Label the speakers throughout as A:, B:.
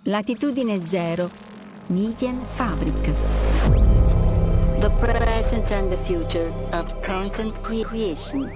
A: Latitudine Zero, Medienfabrik.
B: The present and the future of content creation.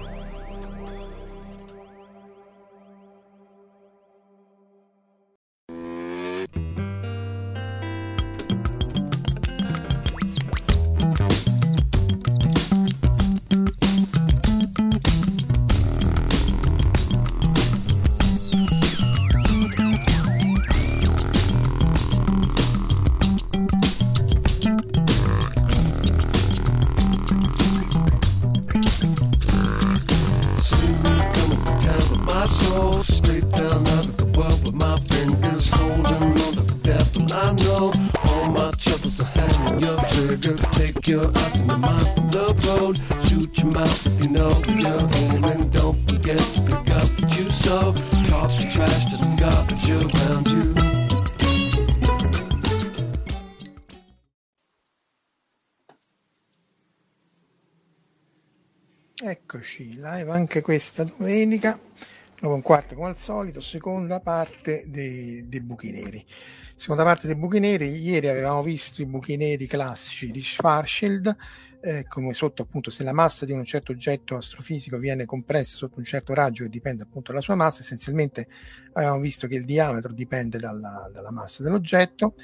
C: Eccoci, live anche questa domenica, 9:15 come al solito, seconda parte dei buchi neri. Seconda parte dei buchi neri, ieri avevamo visto i buchi neri classici di Schwarzschild, come sotto appunto se la massa di un certo oggetto astrofisico viene compressa sotto un certo raggio che dipende appunto dalla sua massa, essenzialmente avevamo visto che il diametro dipende dalla massa dell'oggetto.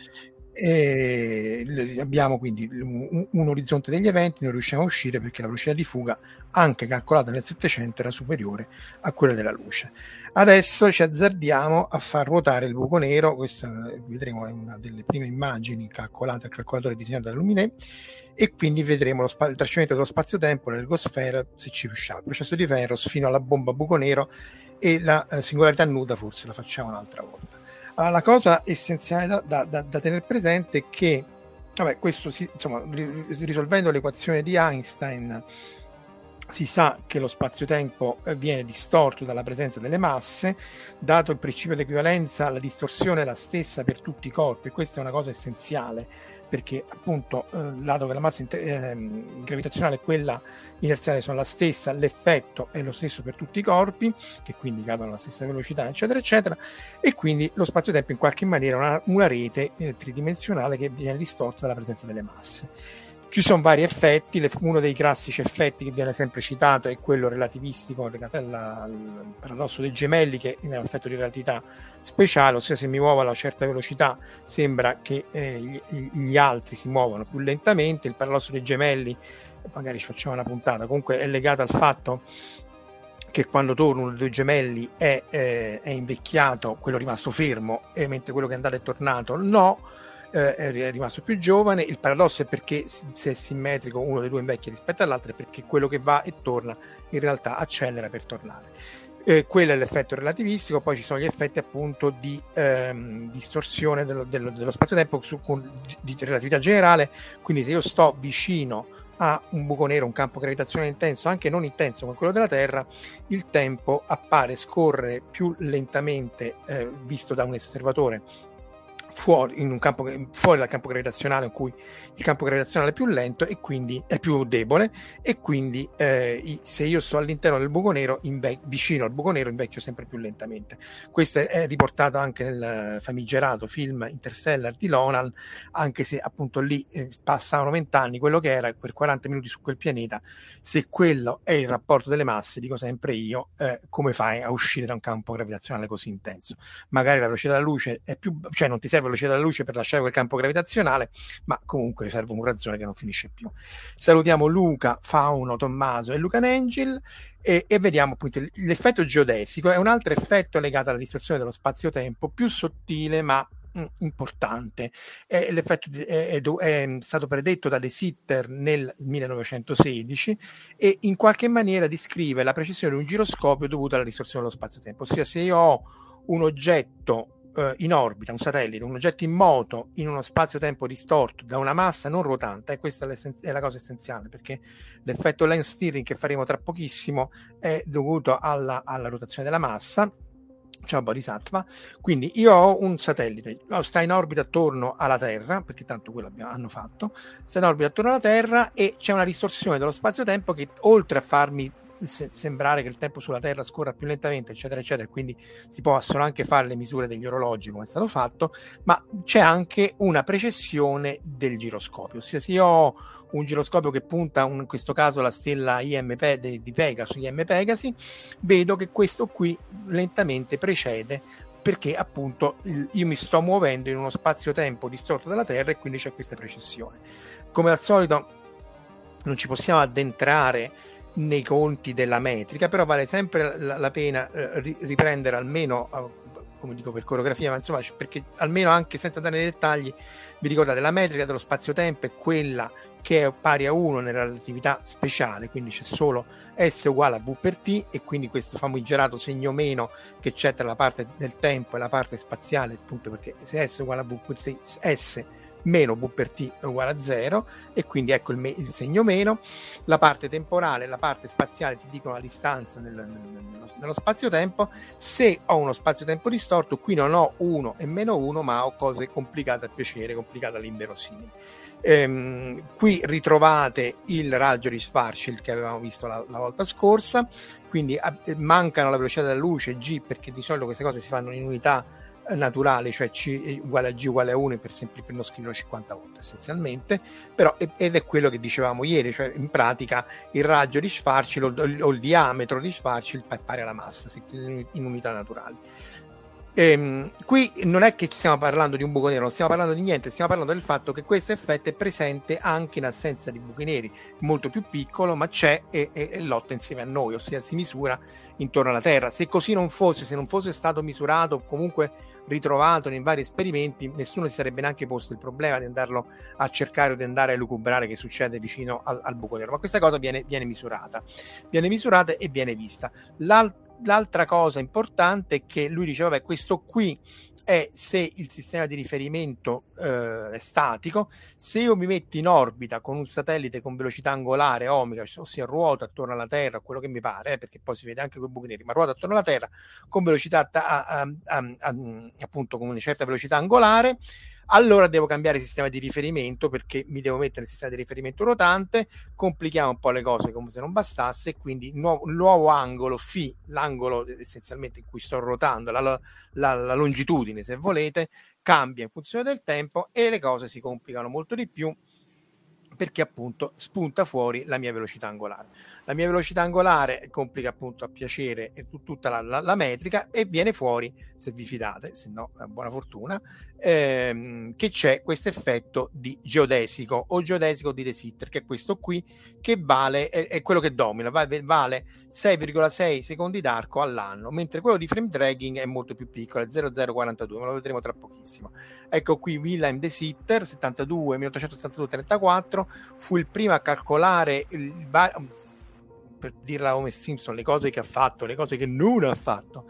C: E abbiamo quindi un orizzonte degli eventi, non riusciamo a uscire perché la velocità di fuga, anche calcolata nel Settecento, era superiore a quella della luce. Adesso ci azzardiamo a far ruotare il buco nero. Questa vedremo è una delle prime immagini calcolate al calcolatore disegnato da Luminet, e quindi vedremo il tracciamento dello spazio-tempo nell'ergosfera, se ci riusciamo. Il processo di Penrose fino alla bomba buco nero, e la singolarità nuda forse la facciamo un'altra volta. Allora, la cosa essenziale da tenere presente è che, questo risolvendo l'equazione di Einstein, si sa che lo spazio-tempo viene distorto dalla presenza delle masse. Dato il principio di equivalenza, la distorsione è la stessa per tutti i corpi, e questa è una cosa essenziale, perché appunto dato che la massa gravitazionale e quella inerziale sono la stessa, l'effetto è lo stesso per tutti i corpi, che quindi cadono alla stessa velocità, eccetera eccetera, e quindi lo spazio-tempo in qualche maniera è una rete tridimensionale che viene distorta dalla presenza delle masse. Ci sono vari effetti, uno dei classici effetti che viene sempre citato è quello relativistico legato al paradosso dei gemelli, che è un effetto di relatività speciale, ossia se mi muovo a una certa velocità sembra che gli altri si muovono più lentamente. Il paradosso dei gemelli, magari ci facciamo una puntata, comunque è legato al fatto che quando torna uno dei due gemelli è invecchiato, quello rimasto fermo, mentre quello che è andato è tornato no, è rimasto più giovane. Il paradosso è perché se è simmetrico uno dei due invecchia rispetto all'altro, è perché quello che va e torna in realtà accelera per tornare. Quello è l'effetto relativistico. Poi ci sono gli effetti appunto di distorsione dello spazio-tempo di relatività generale, quindi se io sto vicino a un buco nero, un campo gravitazionale intenso, anche non intenso come quello della Terra, il tempo scorre più lentamente visto da un osservatore fuori dal campo gravitazionale, in cui il campo gravitazionale è più lento e quindi è più debole, e quindi se io sto all'interno del buco nero, vicino al buco nero, invecchio sempre più lentamente. Questo è riportato anche nel famigerato film Interstellar di Nolan, anche se appunto lì passavano 20 anni, quello che era per 40 minuti su quel pianeta. Se quello è il rapporto delle masse, dico sempre io, come fai a uscire da un campo gravitazionale così intenso? Magari la velocità della luce è più, cioè non ti serve la velocità della luce per lasciare quel campo gravitazionale, ma comunque serve un razzone che non finisce più. Salutiamo Luca, Fauno, Tommaso e Luca Nengil, e vediamo appunto l'effetto geodesico. È un altro effetto legato alla distorsione dello spazio-tempo, più sottile ma importante. L'effetto è stato predetto da De Sitter nel 1916 e in qualche maniera descrive la precisione di un giroscopio dovuta alla distorsione dello spazio-tempo, ossia se io ho un oggetto in orbita, un satellite, un oggetto in moto in uno spazio-tempo distorto da una massa non ruotante, e questa è la cosa essenziale, perché l'effetto line steering che faremo tra pochissimo è dovuto alla rotazione della massa. Ciao Bodhisattva. Quindi io ho un satellite, sta in orbita attorno alla Terra, perché tanto quello hanno fatto, sta in orbita attorno alla Terra, e c'è una distorsione dello spazio-tempo che, oltre a farmi sembrare che il tempo sulla Terra scorra più lentamente, eccetera, eccetera, quindi si possono anche fare le misure degli orologi come è stato fatto, ma c'è anche una precessione del giroscopio, ossia se io ho un giroscopio che punta in questo caso la stella di Pegasus, IM Pegasi, vedo che questo qui lentamente precede, perché appunto io mi sto muovendo in uno spazio-tempo distorto dalla Terra e quindi c'è questa precessione. Come al solito non ci possiamo addentrare nei conti della metrica, però vale sempre la pena riprendere almeno, come dico per coreografia, ma insomma perché almeno anche senza andare nei dettagli vi ricordate la metrica dello spazio-tempo è quella che è pari a 1 nella relatività speciale, quindi c'è solo S uguale a V per T, e quindi questo famigerato segno meno che c'è tra la parte del tempo e la parte spaziale, appunto perché se S uguale a V per T, S meno V per T è uguale a 0, e quindi ecco il segno meno. La parte temporale e la parte spaziale ti dicono la distanza nello spazio-tempo. Se ho uno spazio-tempo distorto, qui non ho 1 e meno 1, ma ho cose complicate a piacere, complicate all'inverosimile. Qui ritrovate il raggio di Schwarzschild che avevamo visto la volta scorsa, quindi mancano la velocità della luce G, perché di solito queste cose si fanno in unità naturali, cioè C uguale a G uguale a 1 per non scriverlo 50 volte essenzialmente, però ed è quello che dicevamo ieri, cioè in pratica il raggio di Schwarzschild o il diametro di Schwarzschild è pari alla massa in unità naturali. Qui non è che stiamo parlando di un buco nero, non stiamo parlando di niente, stiamo parlando del fatto che questo effetto è presente anche in assenza di buchi neri, molto più piccolo, ma c'è e lotta insieme a noi, ossia si misura intorno alla Terra. Se così non fosse, se non fosse stato misurato o comunque ritrovato in vari esperimenti, nessuno si sarebbe neanche posto il problema di andarlo a cercare o di andare a elucubrare che succede vicino al buco nero, ma questa cosa viene misurata e viene vista. L'altra cosa importante è che lui dice, vabbè, questo qui è se il sistema di riferimento è statico. Se io mi metto in orbita con un satellite con velocità angolare omica, ossia ruoto attorno alla Terra, quello che mi pare, perché poi si vede anche con i buchi neri, ma ruoto attorno alla Terra con velocità appunto con una certa velocità angolare, allora devo cambiare sistema di riferimento, perché mi devo mettere nel sistema di riferimento ruotante, complichiamo un po' le cose come se non bastasse, quindi nuovo angolo φ, l'angolo essenzialmente in cui sto ruotando, la longitudine se volete, cambia in funzione del tempo e le cose si complicano molto di più, perché appunto spunta fuori la mia velocità angolare. La mia velocità angolare complica appunto a piacere tutta la metrica, e viene fuori, se vi fidate, se no buona fortuna, che c'è questo effetto di geodesico o geodesico di De Sitter, che è questo qui, che vale, è quello che domina, vale 6,6 secondi d'arco all'anno, mentre quello di frame dragging è molto più piccolo, è 0,042, ma lo vedremo tra pochissimo. Ecco qui Wilhelm De Sitter, 1872-34, fu il primo a calcolare per dirla come Simpson, le cose che ha fatto, le cose che non ha fatto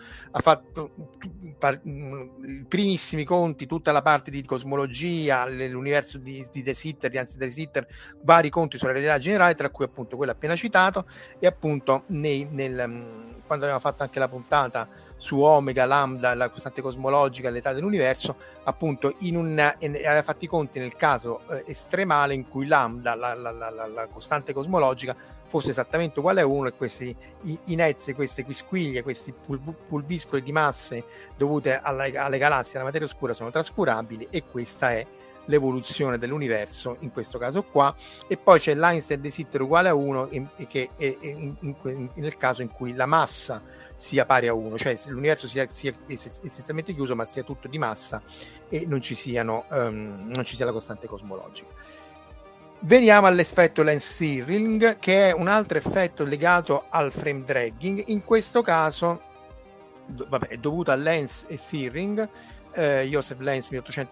C: i primissimi conti, tutta la parte di cosmologia, l'universo di De Sitter, anzi De Sitter, vari conti sulla realtà generale, tra cui appunto quello appena citato, e appunto quando abbiamo fatto anche la puntata su Omega, Lambda, la costante cosmologica, l'età dell'universo, appunto aveva fatto i conti nel caso estremale in cui Lambda, la costante cosmologica, fosse esattamente uguale a 1, e questi inezie, queste quisquiglie, questi pulviscoli di masse dovute alle galassie, alla materia oscura, sono trascurabili, e questa è l'evoluzione dell'universo in questo caso qua. E poi c'è l'Einstein De Sitter uguale a 1, che è nel caso in cui la massa sia pari a 1, cioè l'universo sia essenzialmente chiuso, ma sia tutto di massa e non ci sia la costante cosmologica. Veniamo all'effetto Lenz-Thirring, che è un altro effetto legato al frame dragging. In questo caso è dovuto a Lenz e Thirring, Joseph Lenz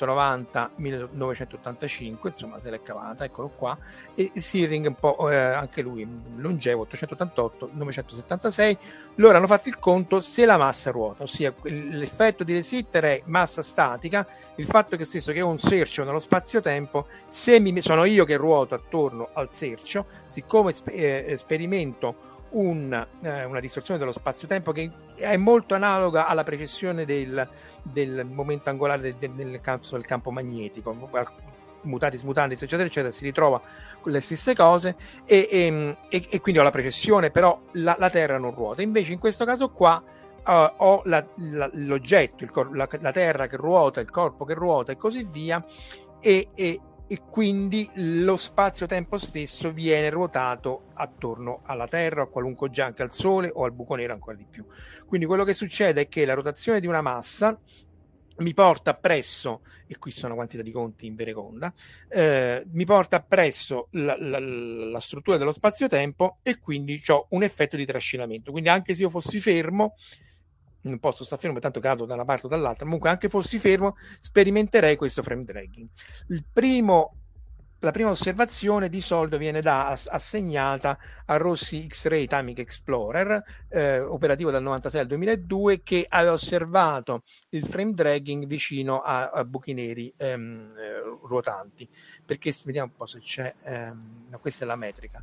C: 1890-1985, insomma se l'è cavata, eccolo qua, e Thirring un po' anche lui longevo, 888-976. Loro hanno fatto il conto se la massa ruota, ossia l'effetto di De Sitter è massa statica, il fatto che stesso che ho un cerchio nello spazio-tempo, se sono io che ruoto attorno al cerchio, siccome sperimento una distorsione dello spazio-tempo che è molto analoga alla precessione del momento angolare del campo magnetico, mutatis mutandis eccetera eccetera, si ritrova con le stesse cose e quindi ho la precessione, però la Terra non ruota. Invece in questo caso qua ho l'oggetto, la Terra che ruota, il corpo che ruota e così via, e quindi lo spazio-tempo stesso viene ruotato attorno alla Terra, o a qualunque oggetto, anche al Sole o al buco nero ancora di più. Quindi quello che succede è che la rotazione di una massa mi porta appresso, e qui sono quantità di conti in vereconda, mi porta appresso la struttura dello spazio-tempo, e quindi ho un effetto di trascinamento. Quindi anche se io fossi fermo, non posso stare fermo, tanto cado da una parte o dall'altra, comunque anche fossi fermo sperimenterei questo frame dragging. La prima osservazione di solito viene assegnata a Rossi X-Ray Timing Explorer, operativo dal 96 al 2002, che aveva osservato il frame dragging vicino a buchi neri ruotanti. Perché vediamo un po' se c'è, no, questa è la metrica.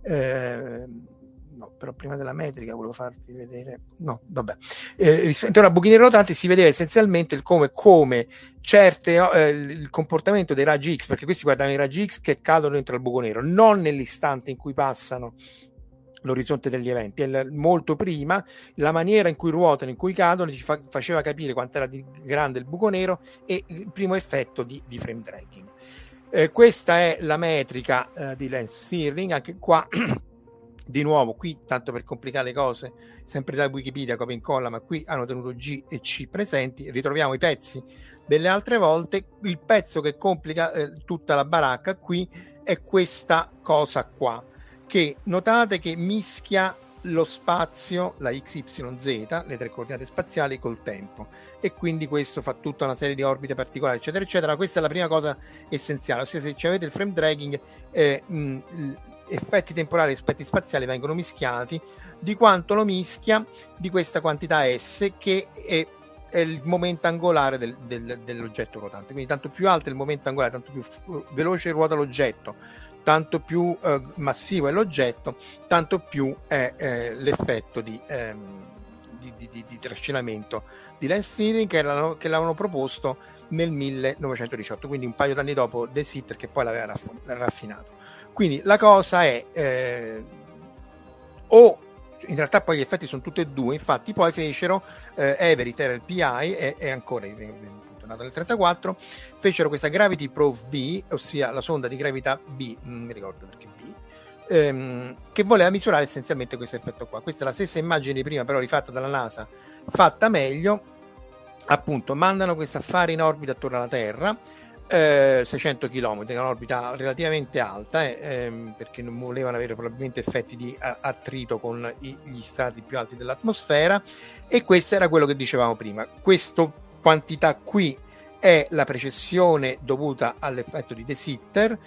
C: No, però prima della metrica volevo farvi vedere, no, vabbè, rispetto a buchi neri rotanti si vedeva essenzialmente il come certe il comportamento dei raggi X, perché questi guardano i raggi X che cadono dentro il buco nero, non nell'istante in cui passano l'orizzonte degli eventi, molto prima. La maniera in cui ruotano, in cui cadono, ci faceva capire quanto era grande il buco nero e il primo effetto di frame dragging. Questa è la metrica di lens steering, anche qua di nuovo, qui tanto per complicare le cose, sempre da Wikipedia copia e incolla, ma qui hanno tenuto G e C presenti, ritroviamo i pezzi delle altre volte. Il pezzo che complica tutta la baracca qui è questa cosa qua, che notate che mischia lo spazio, la XYZ, le tre coordinate spaziali, col tempo, e quindi questo fa tutta una serie di orbite particolari eccetera eccetera. Questa è la prima cosa essenziale, ossia se avete il frame dragging, effetti temporali e aspetti spaziali vengono mischiati. Di quanto lo mischia? Di questa quantità S, che è il momento angolare dell'oggetto ruotante. Quindi tanto più alto è il momento angolare, tanto più veloce ruota l'oggetto, tanto più massivo è l'oggetto, tanto più è l'effetto di trascinamento di lens steering che l'avevano proposto nel 1918, quindi un paio d'anni dopo De Sitter, che poi l'aveva raffinato. Quindi la cosa è in realtà poi gli effetti sono tutti e due, infatti poi fecero Everett era il PI e ancora nato nel 1934, fecero questa Gravity Probe B, ossia la sonda di gravità B, non mi ricordo perché B, che voleva misurare essenzialmente questo effetto qua. Questa è la stessa immagine di prima, però rifatta dalla NASA, fatta meglio. Appunto, mandano questo affare in orbita attorno alla Terra, 600 km, un'orbita relativamente alta, perché non volevano avere probabilmente effetti di attrito con gli strati più alti dell'atmosfera, e questo era quello che dicevamo prima. Questa quantità qui è la precessione dovuta all'effetto di De Sitter.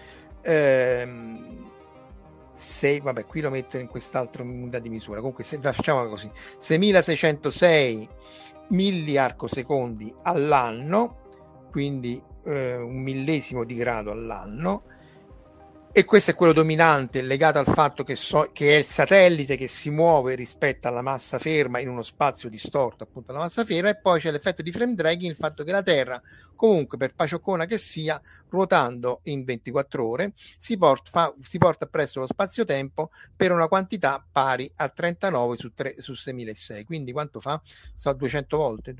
C: Vabbè, qui lo metto in quest'altra unità di misura, comunque se facciamo così, 6606 milliarcosecondi all'anno, quindi un millesimo di grado all'anno, e questo è quello dominante, legato al fatto che è il satellite che si muove rispetto alla massa ferma in uno spazio distorto appunto alla massa ferma. E poi c'è l'effetto di frame dragging, il fatto che la Terra comunque, per pacioccona che sia, ruotando in 24 ore si porta appresso lo spazio-tempo per una quantità pari a 39 su 6006. Quindi quanto fa? 200 volte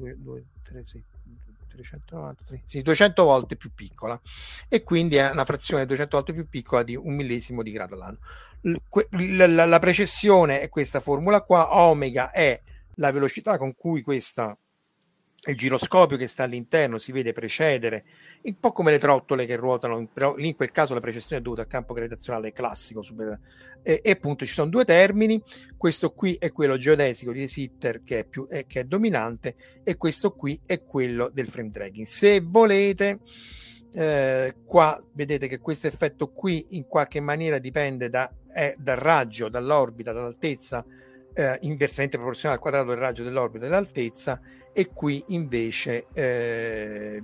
C: 393, sì, 200 volte più piccola, e quindi è una frazione 200 volte più piccola di un millesimo di grado all'anno. La precessione è questa formula qua. Omega è la velocità con cui il giroscopio che sta all'interno si vede precedere, un po' come le trottole che ruotano, però lì in quel caso la precessione è dovuta al campo gravitazionale classico, e appunto ci sono due termini. Questo qui è quello geodesico di De Sitter, che è dominante, e questo qui è quello del frame dragging. Se volete, qua vedete che questo effetto qui in qualche maniera dipende dal raggio, dall'orbita, dall'altezza, inversamente proporzionale al quadrato del raggio dell'orbita e dell'altezza, e qui invece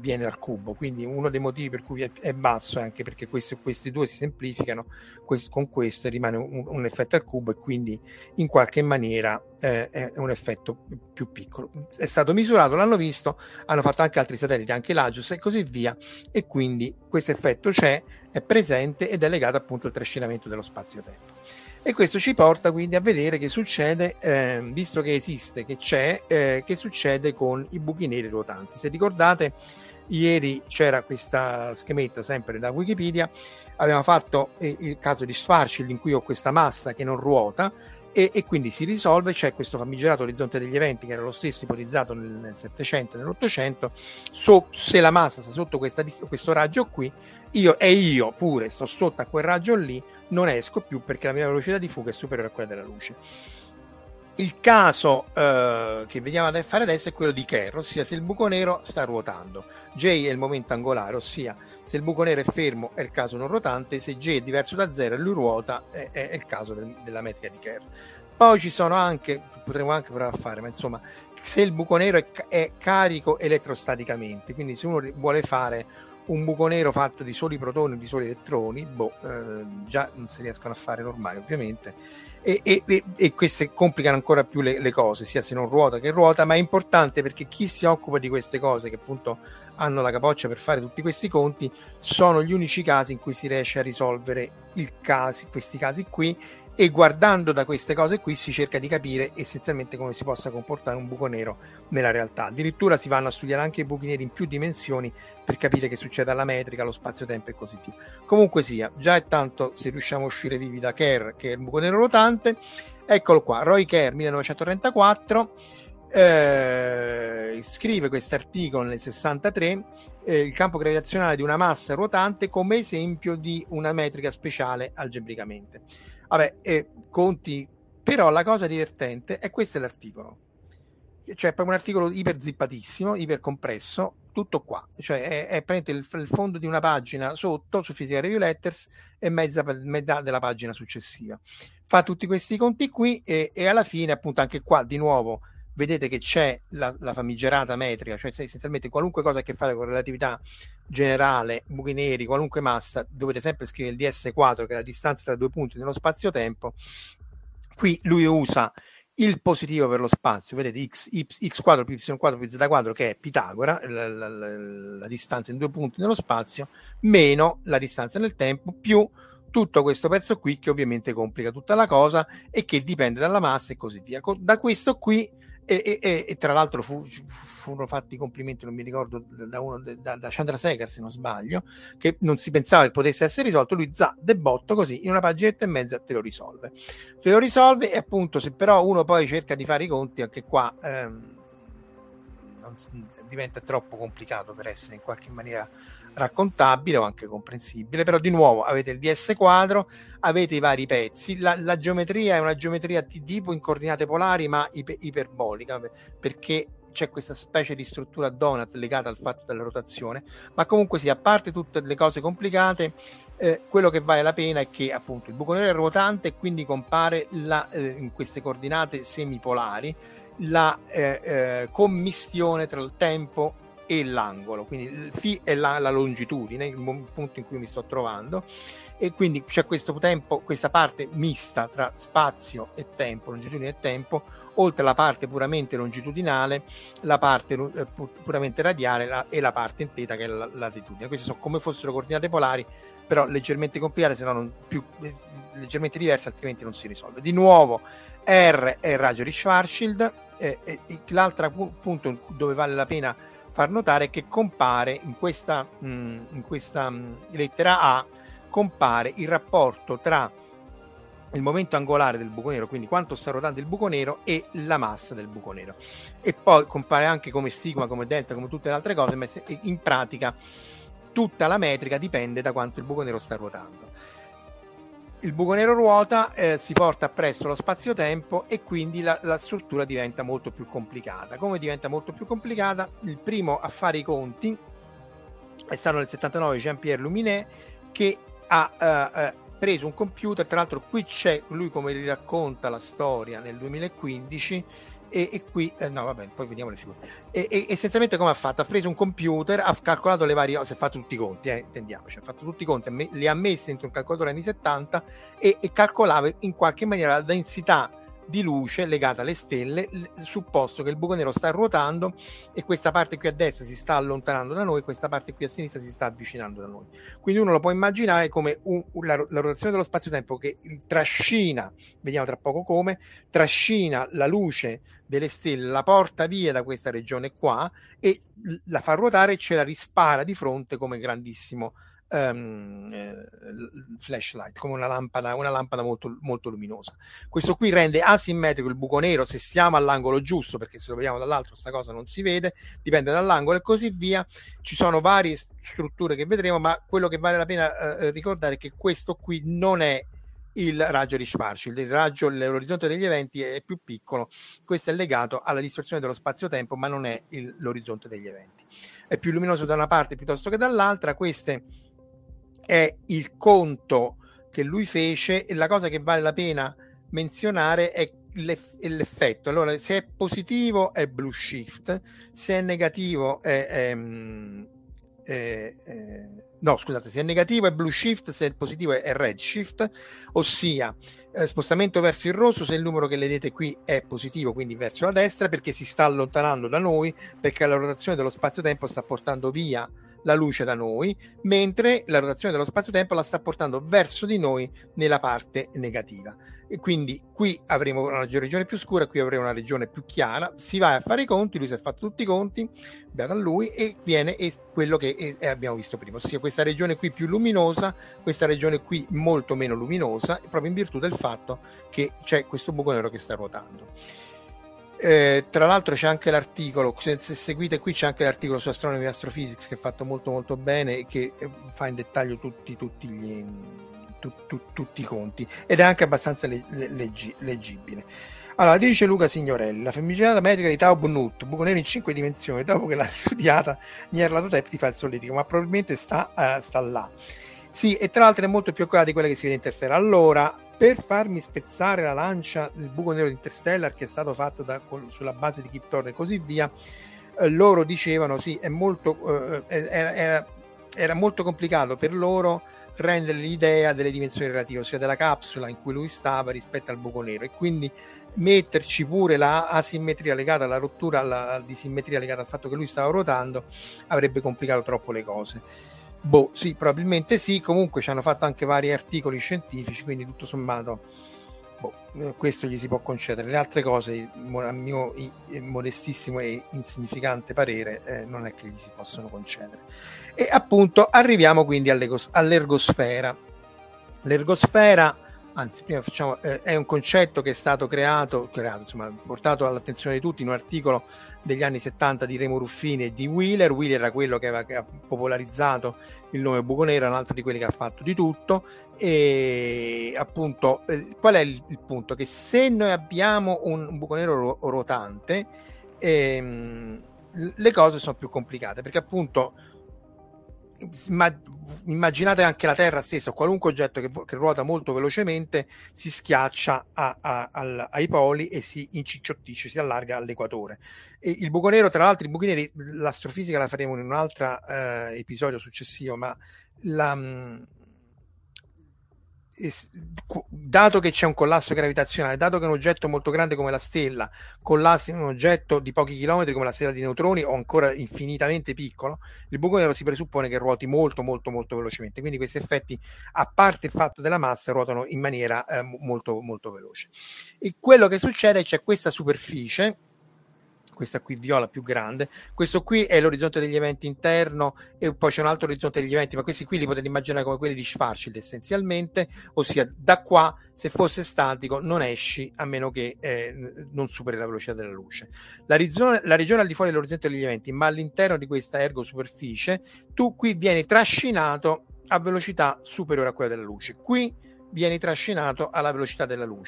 C: viene dal cubo, quindi uno dei motivi per cui è basso è anche perché questi due si semplificano, con questo rimane un effetto al cubo e quindi in qualche maniera è un effetto più piccolo. È stato misurato, l'hanno visto, hanno fatto anche altri satelliti, anche l'Agios e così via, e quindi questo effetto c'è, è presente ed è legato appunto al trascinamento dello spazio-tempo. E questo ci porta quindi a vedere che succede, visto che esiste, che c'è, che succede con i buchi neri ruotanti. Se ricordate, ieri c'era questa schemetta sempre da Wikipedia, abbiamo fatto il caso di Schwarzschild in cui ho questa massa che non ruota e quindi si risolve, c'è questo famigerato orizzonte degli eventi che era lo stesso ipotizzato nel 700 e nell'800, se la massa sta sotto questo raggio qui, io pure sto sotto a quel raggio lì, non esco più perché la mia velocità di fuga è superiore a quella della luce. Il caso che vediamo a fare adesso è quello di Kerr, ossia se il buco nero sta ruotando. J è il momento angolare, ossia se il buco nero è fermo è il caso non ruotante, se J è diverso da 0 e lui ruota è il caso della metrica di Kerr. Poi ci sono anche, potremmo anche provare a fare, ma insomma, se il buco nero è carico elettrostaticamente, quindi se uno vuole fare un buco nero fatto di soli protoni o di soli elettroni, già non si riescono a fare normali ovviamente, e queste complicano ancora più le cose, sia se non ruota che ruota, ma è importante perché chi si occupa di queste cose, che appunto hanno la capoccia per fare tutti questi conti, sono gli unici casi in cui si riesce a risolvere questi casi qui, e guardando da queste cose qui si cerca di capire essenzialmente come si possa comportare un buco nero nella realtà. Addirittura si vanno a studiare anche i buchi neri in più dimensioni per capire che succede alla metrica, allo spazio-tempo e così via. Comunque sia, già è tanto se riusciamo a uscire vivi da Kerr, che è il buco nero ruotante. Eccolo qua, Roy Kerr 1934 scrive questo articolo nel 63, il campo gravitazionale di una massa ruotante come esempio di una metrica speciale algebricamente. Vabbè, conti, però la cosa divertente è questo, è l'articolo, cioè proprio un articolo iper zippatissimo, iper compresso, tutto qua, cioè è praticamente il fondo di una pagina sotto su Physical Review Letters e metà della pagina successiva, fa tutti questi conti qui e alla fine appunto anche qua di nuovo vedete che c'è la famigerata metrica, cioè essenzialmente qualunque cosa ha a che fare con relatività generale, buchi neri, qualunque massa, dovete sempre scrivere il ds4, che è la distanza tra due punti nello spazio-tempo. Qui lui usa il positivo per lo spazio, vedete x quadro più y quadro più z quadro, che è Pitagora, la distanza in due punti nello spazio, meno la distanza nel tempo, più tutto questo pezzo qui che ovviamente complica tutta la cosa e che dipende dalla massa e così via. Da questo qui e tra l'altro furono fatti i complimenti, non mi ricordo, da Chandrasekhar se non sbaglio, che non si pensava che potesse essere risolto, lui de botto così in una paginetta e mezza te lo risolve e appunto se però uno poi cerca di fare i conti anche qua diventa troppo complicato per essere in qualche maniera raccontabile o anche comprensibile. Però di nuovo avete il ds quadro, avete i vari pezzi, la geometria è una geometria tipo in coordinate polari ma iperbolica, perché c'è questa specie di struttura donut legata al fatto della rotazione, ma comunque sì, a parte tutte le cose complicate, quello che vale la pena è che appunto il buco nero è ruotante e quindi compare in queste coordinate semipolari la commistione tra il tempo e l'angolo, quindi il φ è la longitudine, il punto in cui mi sto trovando, e quindi c'è questo tempo, questa parte mista tra spazio e tempo, longitudine e tempo, oltre alla parte puramente longitudinale, la parte puramente radiale e la parte in teta che è la latitudine. Queste sono come fossero coordinate polari, però leggermente complicate, se no non più leggermente diverse, altrimenti non si risolve. Di nuovo R è il raggio di Schwarzschild, e l'altro punto dove vale la pena far notare è che compare in questa lettera A compare il rapporto tra il momento angolare del buco nero, quindi quanto sta ruotando il buco nero, e la massa del buco nero, e poi compare anche come sigma, come delta, come tutte le altre cose, ma in pratica tutta la metrica dipende da quanto il buco nero sta ruotando. Il buco nero ruota, si porta appresso lo spazio-tempo e quindi la struttura diventa molto più complicata. Come diventa molto più complicata? Il primo a fare i conti è stato nel 79 Jean-Pierre Luminet, che ha preso un computer, tra l'altro qui c'è lui come racconta la storia nel 2015, e qui no vabbè, poi vediamo le figure. E essenzialmente come ha fatto? Ha preso un computer, ha calcolato le varie, si è fatto tutti i conti, intendiamoci, ha fatto tutti i conti, li ha messi dentro un calcolatore anni 70 e calcolava in qualche maniera la densità di luce legata alle stelle, supposto che il buco nero sta ruotando e questa parte qui a destra si sta allontanando da noi, questa parte qui a sinistra si sta avvicinando da noi. Quindi uno lo può immaginare come la rotazione dello spazio-tempo che trascina, vediamo tra poco come, trascina la luce delle stelle, la porta via da questa regione qua e la fa ruotare e ce la rispara di fronte come grandissimo flashlight, come una lampada molto, molto luminosa. Questo qui rende asimmetrico il buco nero se siamo all'angolo giusto, perché se lo vediamo dall'altro sta cosa non si vede, dipende dall'angolo e così via. Ci sono varie strutture che vedremo, ma quello che vale la pena ricordare è che questo qui non è il raggio di Schwarzschild, l'orizzonte degli eventi è più piccolo, questo è legato alla distorsione dello spazio-tempo, ma non è l'orizzonte degli eventi. È più luminoso da una parte piuttosto che dall'altra. Queste è il conto che lui fece e la cosa che vale la pena menzionare è l'effetto. Allora, se è positivo è blue shift, se è negativo se è negativo è blue shift, se è positivo è red shift, ossia spostamento verso il rosso se il numero che vedete qui è positivo, quindi verso la destra, perché si sta allontanando da noi, perché la rotazione dello spazio-tempo sta portando via la luce da noi, mentre la rotazione dello spazio-tempo la sta portando verso di noi nella parte negativa. E quindi qui avremo una regione più scura, qui avremo una regione più chiara. Si va a fare i conti, lui si è fatto tutti i conti, beato a lui, e viene quello che abbiamo visto prima, ossia questa regione qui più luminosa, questa regione qui molto meno luminosa, proprio in virtù del fatto che c'è questo buco nero che sta ruotando. Tra l'altro c'è anche l'articolo, se seguite qui c'è anche l'articolo su Astronomy e Astrophysics che è fatto molto molto bene e che fa in dettaglio tutti i conti ed è anche abbastanza leggibile. Allora, dice Luca Signorelli, la famigerata metrica di Tau Nut, buco nero in 5 dimensioni, dopo che l'ha studiata Nyarlathotep fa il solletico, ma probabilmente sta là. Sì, e tra l'altro è molto più accurata di quella che si vede in Interstellar. Allora, per farmi spezzare la lancia del buco nero di Interstellar, che è stato fatto sulla base di Kip Thorne e così via, loro dicevano sì, è molto era molto complicato per loro rendere l'idea delle dimensioni relative, ossia della capsula in cui lui stava rispetto al buco nero, e quindi metterci pure la asimmetria legata alla rottura, alla disimmetria legata al fatto che lui stava ruotando avrebbe complicato troppo le cose. Sì, probabilmente sì. Comunque ci hanno fatto anche vari articoli scientifici, quindi tutto sommato questo gli si può concedere. Le altre cose, a mio modestissimo e insignificante parere, non è che gli si possono concedere. E appunto arriviamo quindi all'ergosfera. L'ergosfera, anzi prima facciamo, è un concetto che è stato creato, insomma, portato all'attenzione di tutti in un articolo degli anni 70 di Remo Ruffini e di Wheeler. Wheeler era quello che ha popolarizzato il nome buco nero, è un altro di quelli che ha fatto di tutto. E appunto qual è il punto? Che se noi abbiamo un buco nero ruotante, le cose sono più complicate, perché appunto immaginate anche la Terra stessa o qualunque oggetto che ruota molto velocemente si schiaccia ai poli e si incicciottisce, si allarga all'equatore. E il buco nero, tra l'altro, i buchi neri, l'astrofisica la faremo in un altro episodio successivo, ma dato che c'è un collasso gravitazionale, dato che un oggetto molto grande come la stella collassa in un oggetto di pochi chilometri come la stella di neutroni o ancora infinitamente piccolo, il buco nero si presuppone che ruoti molto molto molto velocemente, quindi questi effetti, a parte il fatto della massa, ruotano in maniera molto molto veloce. E quello che succede è che c'è questa superficie, questa qui viola più grande, questo qui è l'orizzonte degli eventi interno e poi c'è un altro orizzonte degli eventi, ma questi qui li potete immaginare come quelli di Schwarzschild essenzialmente, ossia da qua se fosse statico non esci a meno che non superi la velocità della luce. La regione al di fuori dell'orizzonte degli eventi, ma all'interno di questa ergosuperficie, tu qui vieni trascinato a velocità superiore a quella della luce, qui vieni trascinato alla velocità della luce.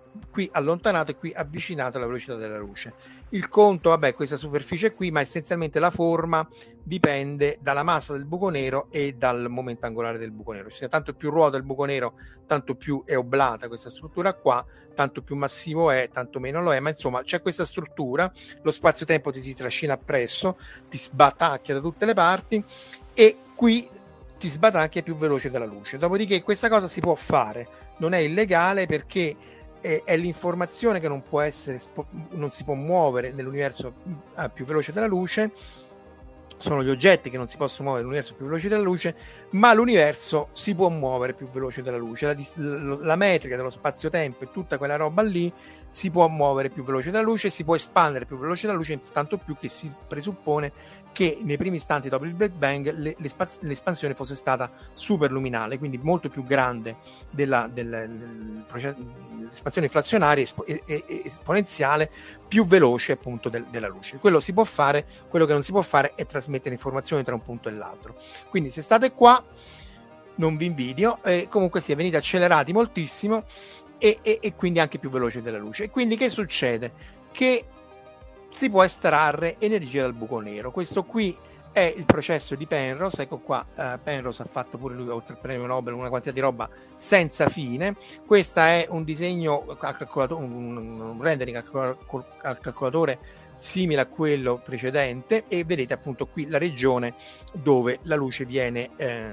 C: qui allontanato e qui avvicinato alla velocità della luce. Il conto, vabbè, questa superficie qui, ma essenzialmente la forma dipende dalla massa del buco nero e dal momento angolare del buco nero. Cioè, tanto più ruota il buco nero, tanto più è oblata questa struttura qua, tanto più massivo è, tanto meno lo è, ma insomma c'è questa struttura, lo spazio-tempo ti si trascina appresso, ti sbatacchia da tutte le parti e qui ti sbatacchia più veloce della luce. Dopodiché questa cosa si può fare, non è illegale perché è l'informazione che non può essere, non si può muovere nell'universo più veloce della luce, sono gli oggetti che non si possono muovere nell'universo più veloce della luce, ma l'universo si può muovere più veloce della luce, la metrica dello spazio-tempo e tutta quella roba lì si può muovere più veloce della luce, si può espandere più veloce della luce, tanto più che si presuppone che nei primi istanti dopo il Big Bang l'espansione fosse stata superluminale, quindi molto più grande dell'espansione inflazionaria esponenziale, più veloce appunto della luce. Quello si può fare, quello che non si può fare è trasmettere informazioni tra un punto e l'altro. Quindi se state qua non vi invidio, comunque sia, venite accelerati moltissimo e quindi anche più veloce della luce. E quindi che succede? Che si può estrarre energia dal buco nero. Questo qui è il processo di Penrose. Ecco qua, Penrose ha fatto pure lui, oltre al premio Nobel, una quantità di roba senza fine. Questa è un disegno al calcolatore, un rendering al calcolatore simile a quello precedente, e vedete appunto qui la regione dove la luce viene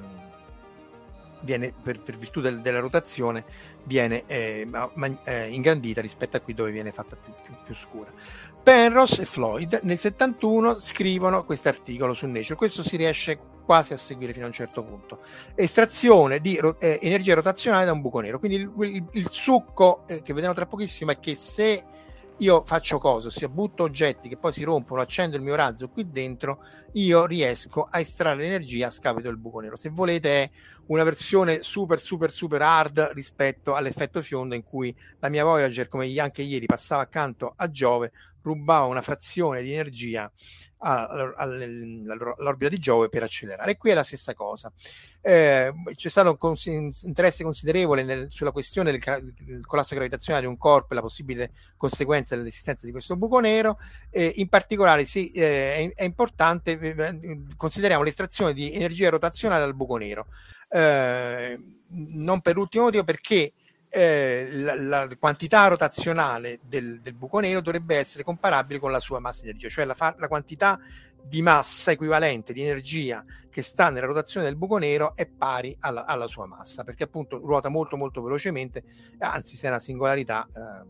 C: per virtù della rotazione viene ingrandita rispetto a qui dove viene fatta più scura. Penrose e Floyd nel 71 scrivono questo articolo su Nature. Questo si riesce quasi a seguire fino a un certo punto. Estrazione di energia rotazionale da un buco nero. Quindi il succo che vedremo tra pochissimo è che se io faccio cosa, ossia butto oggetti che poi si rompono, accendo il mio razzo qui dentro, io riesco a estrarre l'energia a scapito del buco nero. Se volete è una versione super hard rispetto all'effetto fiondo, in cui la mia Voyager, come anche ieri, passava accanto a Giove, rubava una frazione di energia all'orbita di Giove per accelerare. E qui è la stessa cosa. C'è stato un interesse considerevole sulla questione del collasso gravitazionale di un corpo e la possibile conseguenza dell'esistenza di questo buco nero. In particolare è importante, consideriamo l'estrazione di energia rotazionale dal buco nero, non per ultimo motivo, perché la quantità rotazionale del buco nero dovrebbe essere comparabile con la sua massa di energia, cioè la quantità di massa equivalente di energia che sta nella rotazione del buco nero è pari alla sua massa, perché appunto ruota molto velocemente, anzi se è una singolarità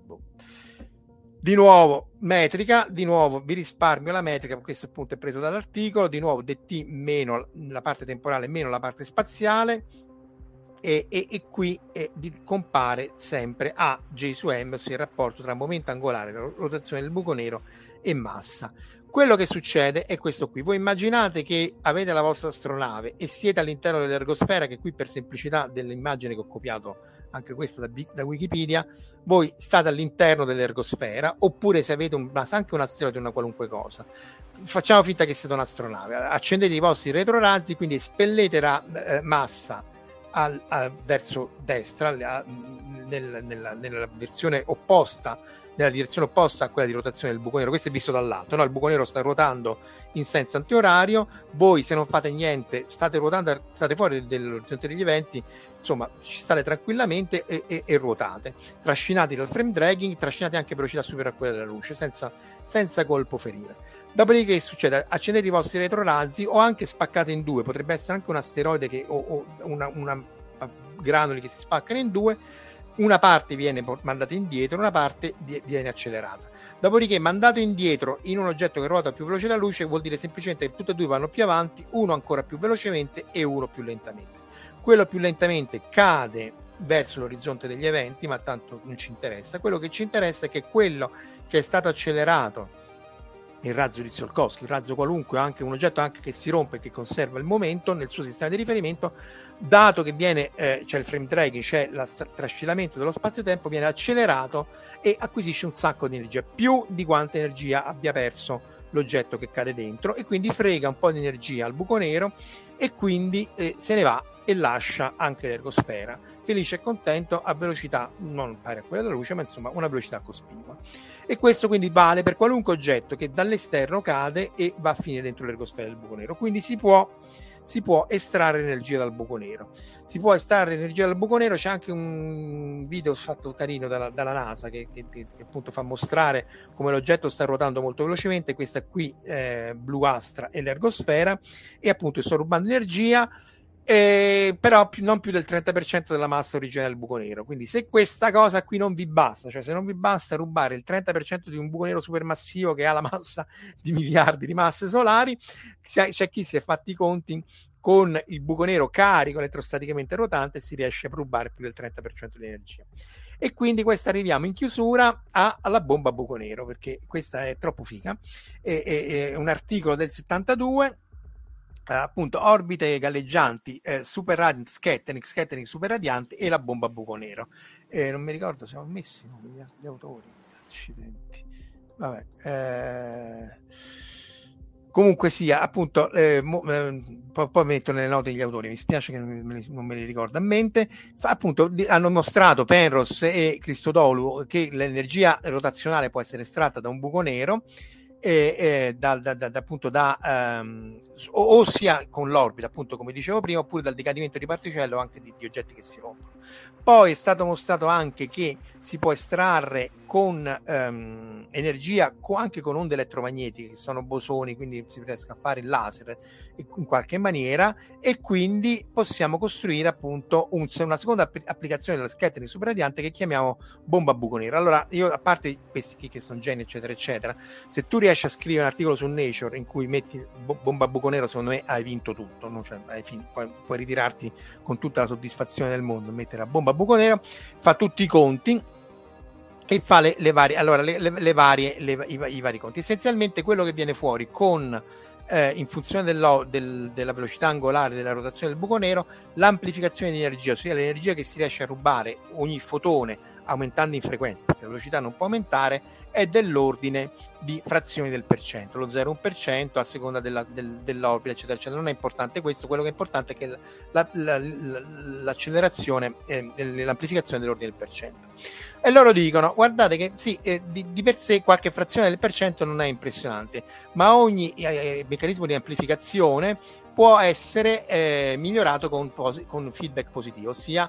C: Di nuovo metrica, di nuovo vi risparmio la metrica, questo appunto è preso dall'articolo, di nuovo dt meno la parte temporale meno la parte spaziale, e qui compare sempre A J su M, ossia il rapporto tra momento angolare, rotazione del buco nero e massa. Quello che succede è questo qui. Voi immaginate che avete la vostra astronave e siete all'interno dell'ergosfera, che qui per semplicità dell'immagine che ho copiato anche questa da Wikipedia, voi state all'interno dell'ergosfera, oppure se avete anche un asteroide o una qualunque cosa, facciamo finta che siete un'astronave, accendete i vostri retrorazzi, quindi espellete massa verso destra, nella versione opposta, nella direzione opposta a quella di rotazione del buco nero. Questo è visto dall'alto, no? Il buco nero sta ruotando in senso antiorario, voi se non fate niente state ruotando, state fuori dell'orizzonte degli eventi, insomma ci state tranquillamente e ruotate, trascinati dal frame dragging, trascinati anche a velocità superiore a quella della luce, senza colpo ferire. Dopodiché che succede? Accendete i vostri retrorazzi, o anche spaccate in due, potrebbe essere anche un asteroide o una granuli che si spaccano in due, una parte viene mandata indietro, una parte viene accelerata. Dopodiché, mandato indietro in un oggetto che ruota più veloce della luce, vuol dire semplicemente che tutti e due vanno più avanti, uno ancora più velocemente e uno più lentamente. Quello più lentamente cade verso l'orizzonte degli eventi, ma tanto non ci interessa. Quello che ci interessa è che quello che è stato accelerato, il razzo di Tsiolkovsky, il razzo qualunque, anche un oggetto anche che si rompe e che conserva il momento nel suo sistema di riferimento, dato che viene c'è il frame dragging, c'è il trascinamento dello spazio-tempo, viene accelerato e acquisisce un sacco di energia, più di quanta energia abbia perso l'oggetto che cade dentro, e quindi frega un po' di energia al buco nero e quindi se ne va e lascia anche l'ergosfera felice e contento a velocità non pari a quella della luce, ma insomma una velocità cospicua. E questo quindi vale per qualunque oggetto che dall'esterno cade e va a finire dentro l'ergosfera del buco nero. Quindi si può estrarre energia dal buco nero. Si può estrarre energia dal buco nero. C'è anche un video fatto carino dalla NASA che appunto fa mostrare come l'oggetto sta ruotando molto velocemente. Questa qui Blue Astra è l'ergosfera, e appunto sto rubando energia, però non più del 30% della massa originale del buco nero. Quindi se questa cosa qui non vi basta, cioè se non vi basta rubare il 30% di un buco nero supermassivo che ha la massa di miliardi di masse solari, c'è chi si è fatti i conti con il buco nero carico elettrostaticamente rotante e si riesce a rubare più del 30% di energia. E quindi questa arriviamo in chiusura alla bomba buco nero, perché questa è troppo figa. È un articolo del 72, appunto orbite galleggianti, super radiant scattering super radianti e la bomba buco nero. Non mi ricordo se ho messi gli autori, accidenti, vabbè, comunque sia, appunto, poi metto nelle note gli autori, mi spiace che non me li ricordo a mente. Appunto hanno mostrato Penrose e Christodoulou che l'energia rotazionale può essere estratta da un buco nero, appunto o sia con l'orbita, appunto come dicevo prima, oppure dal decadimento di particelle o anche di oggetti che si rompono. Poi è stato mostrato anche che si può estrarre con energia anche con onde elettromagnetiche, che sono bosoni, quindi si riesce a fare il laser in qualche maniera, e quindi possiamo costruire appunto una seconda applicazione della scattering superradiante che chiamiamo bomba buco nero. Allora, io, a parte questi qui che sono geni eccetera eccetera, se tu riesci a scrivere un articolo su Nature in cui metti bomba buco nero, secondo me hai vinto tutto, no? Cioè, puoi ritirarti con tutta la soddisfazione del mondo, mettere la bomba buco nero, fa tutti i conti e fa i vari conti. Essenzialmente quello che viene fuori con in funzione della velocità angolare della rotazione del buco nero, l'amplificazione di energia, ossia l'energia che si riesce a rubare ogni fotone aumentando in frequenza, perché la velocità non può aumentare, è dell'ordine di frazioni del percento, lo 0,1% a seconda dell'orbita, eccetera, eccetera. Non è importante questo, quello che è importante è che l'accelerazione, l'amplificazione dell'ordine del percento. E loro dicono, guardate che sì, di per sé qualche frazione del percento non è impressionante, ma ogni meccanismo di amplificazione può essere migliorato con feedback positivo, ossia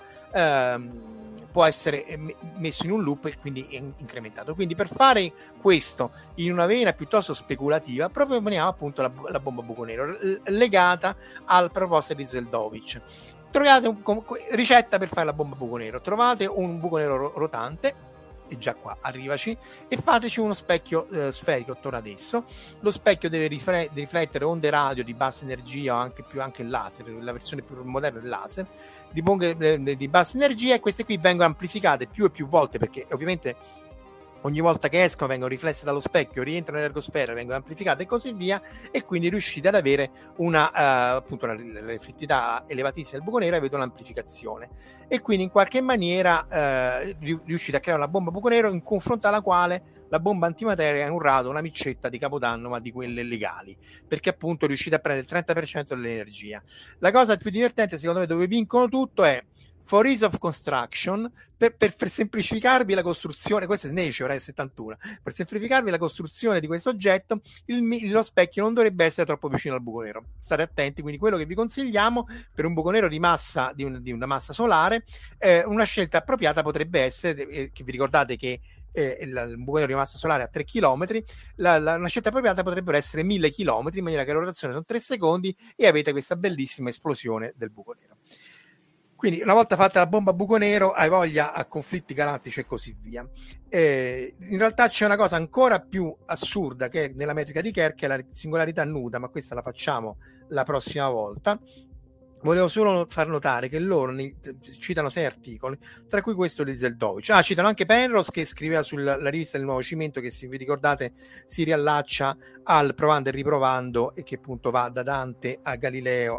C: può essere messo in un loop e quindi incrementato. Quindi per fare questo in una vena piuttosto speculativa proponiamo appunto la bomba buco nero legata alla proposta di Zeldovich. Trovate ricetta per fare la bomba buco nero: trovate un buco nero rotante, e già qua arrivaci, e fateci uno specchio sferico attorno ad esso. Lo specchio deve riflettere onde radio di bassa energia o anche il laser, la versione più moderna del laser di bassa energia, e queste qui vengono amplificate più e più volte, perché ovviamente ogni volta che escono vengono riflesse dallo specchio, rientrano nell'ergosfera, vengono amplificate e così via, e quindi riuscite ad avere appunto l'effettività elevatissima del buco nero, avete un'amplificazione, e quindi in qualche maniera riuscite a creare una bomba buco nero in confronto alla quale la bomba antimateria è un rado, una micetta di Capodanno, ma di quelle legali, perché appunto riuscite a prendere il 30% dell'energia. La cosa più divertente, secondo me, dove vincono tutto è for ease of construction, per semplificarvi la costruzione. Questo è Nature 71, per semplificarvi la costruzione di questo oggetto, lo specchio non dovrebbe essere troppo vicino al buco nero. State attenti, quindi quello che vi consigliamo per un buco nero di massa di una massa solare, una scelta appropriata potrebbe essere, che vi ricordate che il buco nero di massa solare a 3 km, una scelta appropriata potrebbero essere 1000 km, in maniera che la rotazione sono 3 secondi e avete questa bellissima esplosione del buco nero. Quindi una volta fatta la bomba buco nero hai voglia a conflitti galattici e così via. In realtà c'è una cosa ancora più assurda che è nella metrica di Kerr, che è la singolarità nuda, ma questa la facciamo la prossima volta. Volevo solo far notare che loro citano 6 articoli, tra cui questo di Zeldovich. Citano anche Penrose, che scriveva sulla rivista del Nuovo Cimento, che se vi ricordate si riallaccia al Provando e Riprovando, e che appunto va da Dante a Galileo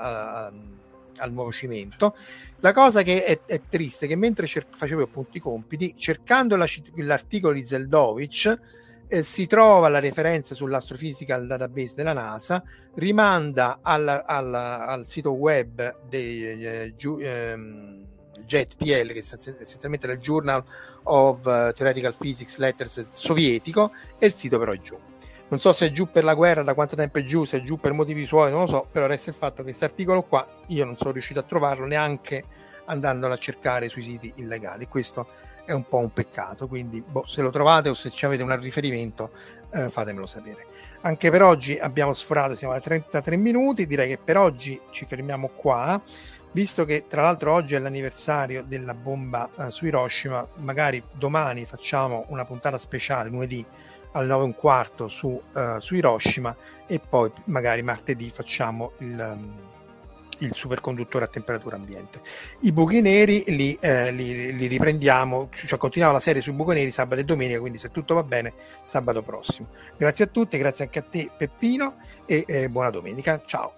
C: al Nuovo Cimento. La cosa che è triste è che mentre facevo appunto i compiti, cercando l'articolo di Zeldovich, Si trova la referenza sull'Astrophysical Database della NASA, rimanda al sito web dei JETPL, che è essenzialmente il Journal of Theoretical Physics Letters sovietico, e il sito però è giù. Non so se è giù per la guerra, da quanto tempo è giù, se è giù per motivi suoi, non lo so, però resta il fatto che questo articolo qua io non sono riuscito a trovarlo neanche andandolo a cercare sui siti illegali. Questo è un po' un peccato, quindi se lo trovate o se ci avete un riferimento fatemelo sapere. Anche per oggi abbiamo sforato, siamo a 33 minuti, direi che per oggi ci fermiamo qua, visto che tra l'altro oggi è l'anniversario della bomba su Hiroshima. Magari domani facciamo una puntata speciale, lunedì alle 9:15 su Hiroshima, e poi magari martedì facciamo il superconduttore a temperatura ambiente. I buchi neri li riprendiamo, cioè continuiamo la serie sui buchi neri sabato e domenica, quindi se tutto va bene sabato prossimo. Grazie a tutti, grazie anche a te Peppino, e buona domenica, ciao.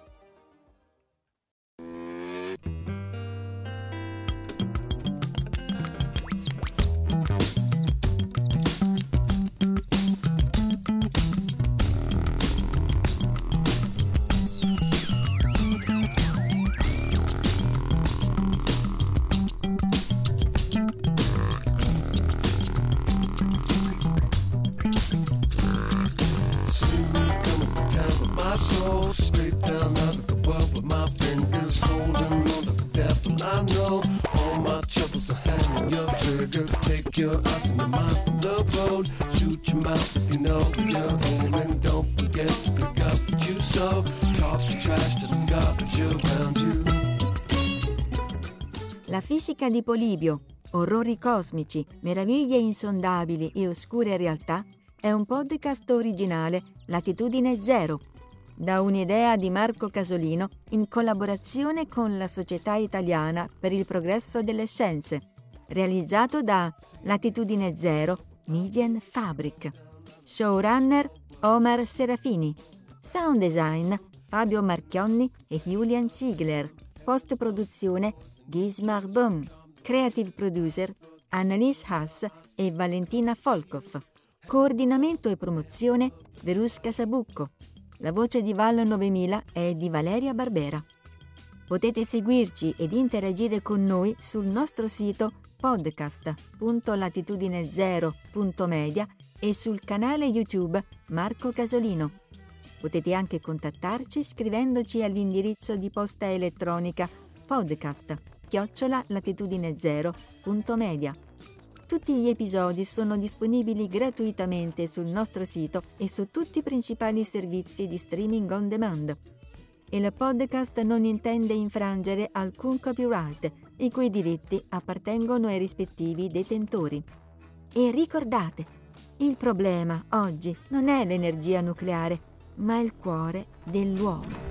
D: Soul straight down out of the world with my fingers holding on to the devil. I know all my troubles are hanging your trigger. Take your eyes and your mind from the road. Shoot your mouth if you know where you're aiming. Don't forget to pick up what you sow. Talk the trash to the garbage around you.
A: La fisica di Polibio, orrori cosmici, meraviglie insondabili e oscure realtà è un podcast originale Latitudine Zero, da un'idea di Marco Casolino in collaborazione con la Società Italiana per il Progresso delle Scienze, realizzato da Latitudine Zero Media Fabric. Showrunner Omar Serafini. Sound design Fabio Marchionni e Julian Ziegler. Post-produzione Gismar Böhm. Creative producer Annalise Haas e Valentina Folkov. Coordinamento e promozione Verusca Sabucco. La voce di Val 9000 è di Valeria Barbera. Potete seguirci ed interagire con noi sul nostro sito podcast.latitudinezero.media e sul canale YouTube Marco Casolino. Potete anche contattarci scrivendoci all'indirizzo di posta elettronica podcast@latitudinezero.media. Tutti gli episodi sono disponibili gratuitamente sul nostro sito e su tutti i principali servizi di streaming on demand. Il podcast non intende infrangere alcun copyright, i cui diritti appartengono ai rispettivi detentori. E ricordate, il problema oggi non è l'energia nucleare, ma il cuore dell'uomo.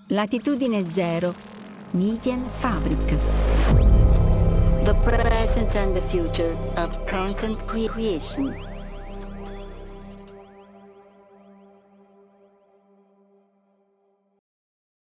A: Latitudine Zero, Medienfabrik.
B: The present and the future of content creation.